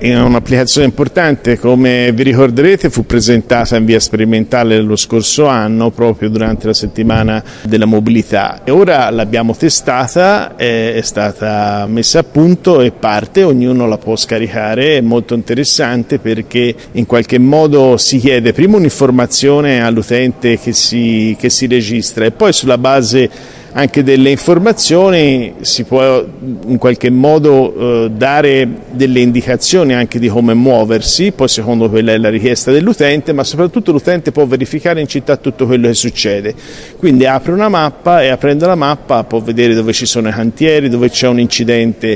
È un'applicazione importante, come vi ricorderete fu presentata in via sperimentale lo scorso anno proprio durante la settimana della mobilità e ora l'abbiamo testata, è stata messa a punto e parte, ognuno la può scaricare, è molto interessante perché in qualche modo si chiede prima un'informazione all'utente che si registra e poi sulla base anche delle informazioni si può in qualche modo dare delle indicazioni anche di come muoversi, poi secondo quella è la richiesta dell'utente, ma soprattutto l'utente può verificare in città tutto quello che succede, quindi apre una mappa e aprendo la mappa può vedere dove ci sono i cantieri, dove c'è un incidente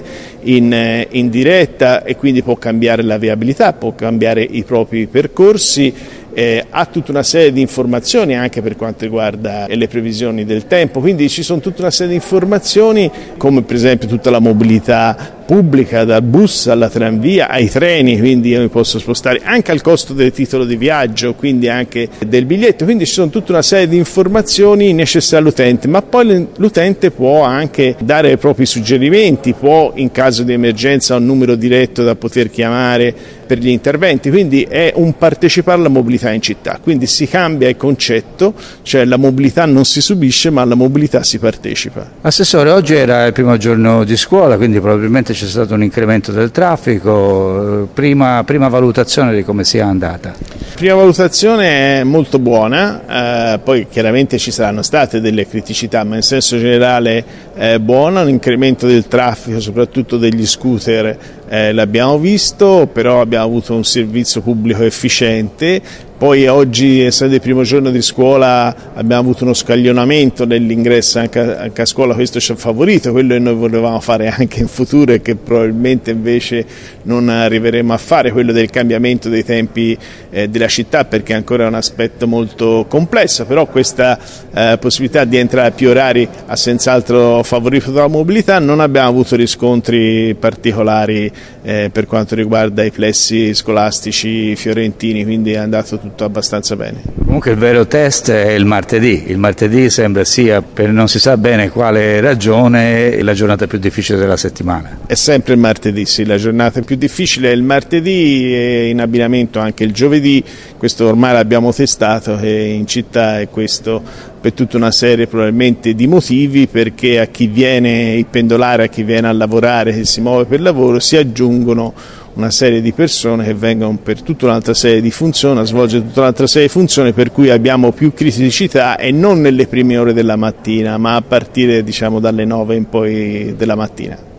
in diretta e quindi può cambiare la viabilità, può cambiare i propri percorsi. Ha tutta una serie di informazioni anche per quanto riguarda le previsioni del tempo, quindi ci sono tutta una serie di informazioni come per esempio tutta la mobilità pubblica, dal bus alla tranvia ai treni, quindi io mi posso spostare anche al costo del titolo di viaggio, quindi anche del biglietto, quindi ci sono tutta una serie di informazioni necessarie all'utente, ma poi l'utente può anche dare i propri suggerimenti, può in caso di emergenza un numero diretto da poter chiamare per gli interventi, quindi è un partecipare alla mobilità in città, quindi si cambia il concetto, cioè la mobilità non si subisce ma alla mobilità si partecipa. Assessore, oggi era il primo giorno di scuola, quindi probabilmente c'è stato un incremento del traffico, prima valutazione di come sia andata? Prima valutazione è molto buona, poi chiaramente ci saranno state delle criticità, ma in senso generale è buona, un incremento del traffico soprattutto degli scooter l'abbiamo visto, però abbiamo avuto un servizio pubblico efficiente. Poi oggi, essendo il primo giorno di scuola, abbiamo avuto uno scaglionamento nell'ingresso anche a scuola, questo ci ha favorito, quello che noi volevamo fare anche in futuro e che probabilmente invece non arriveremo a fare, quello del cambiamento dei tempi della città, perché ancora è un aspetto molto complesso, però questa possibilità di entrare a più orari ha senz'altro favorito la mobilità. Non abbiamo avuto riscontri particolari per quanto riguarda i plessi scolastici fiorentini, quindi è andato tutto abbastanza bene. Comunque il vero test è il martedì sembra sia, per non si sa bene quale ragione, la giornata più difficile della settimana. È sempre il martedì, sì, la giornata più difficile è il martedì e in abbinamento anche il giovedì, questo ormai l'abbiamo testato e in città è questo per tutta una serie probabilmente di motivi, perché a chi viene il pendolare, a chi viene a lavorare, che si muove per lavoro, si aggiungono una serie di persone che vengono per tutta un'altra serie di funzioni, a svolgere tutta un'altra serie di funzioni, per cui abbiamo più criticità e non nelle prime ore della mattina, ma a partire dalle 9 in poi della mattina.